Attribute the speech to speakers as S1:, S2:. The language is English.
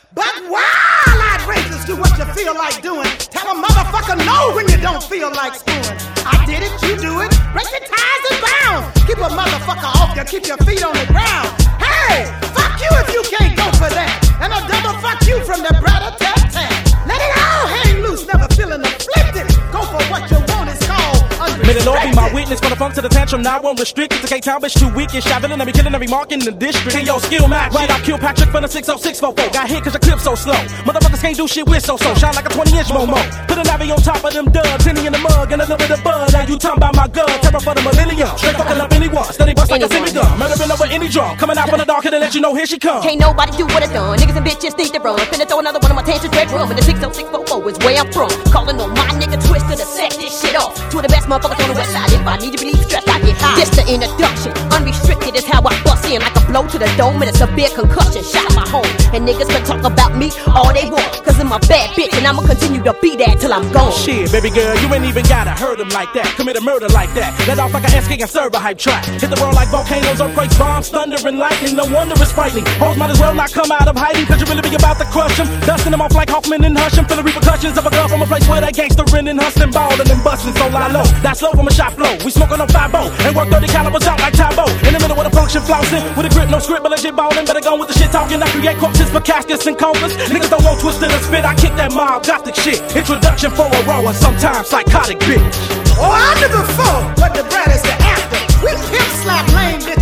S1: But wild outrageous to what you feel like doing. Tell a motherfucker no when you don't feel like screwing. I did it, you do it. Break your ties and bounds. Keep a motherfucker off you, keep your feet on the ground. Hey, fuck you if you can't go for that. And a double fuck you from the brother tat. Let it all hang loose, never feeling afflicted. Go for what you want, it's called unrestricted.
S2: May the Lord be my witness for the funk to the tantrum. Now I won't restrict it to K-Town, bitch too weak and shy. Villain, every killing, every mark in the district. Can your skill match? Right, I kill Patrick from the 60644. Got hit cause your clip so slow. Motherfuckers can't do shit with so-so. Shine like a 20-inch Momo. Put a navy on top of them dubs. Henny in the mug and a little bit of bud. Now you talking about my gun. Terror for the millennium. Straight fucking up anyone. Steady bust like a semi-gun. Murdering over any drum. Coming out from the dark and let you know here she comes.
S3: Can't nobody do what I done. Niggas and bitches need to run. Finna throw another one of my tantrums red rum. And the 60644 is where I'm from. Calling on my nigga Twister to set this shit off. Two of the best motherfuckers on the west side. If I need to believe stressed, I get high. This the introduction. Unrestricted is how I bust in. Like a blow to the dome and a severe concussion. Shot my home. And niggas can talk about me all they want. Cause I'm a bad bitch and I'ma continue to be that till I'm gone.
S2: Shit, baby girl, you ain't even gotta hurt him like that. Commit a murder like that. Let off like a SK and serve a hype track. Hit the world like volcanoes, earthquakes, bombs, thunder and lightning. No wonder it's frightening. Hoes might as well not come out of hiding. Cause you really be about to crush them. Dusting them off like Hoffman and Hush. Feel the repercussions of a gun from a place where they gangsterin' and hustling, ballin' and bustin'. So lie low, that's low from a shot flow. We smoking on 5-0 and work 30 calibers out like Tybo. In the middle with a function flousing. With a grip, no script, but legit ballin'. Better go with the shit talking. I create corpses for caskets and coffins. Niggas don't want twisted and spit. I kick that mob gothic shit. Introduction for a raw and sometimes psychotic bitch.
S1: Oh, I'm the before, but the bread is the after. We pimp slap lame bitches.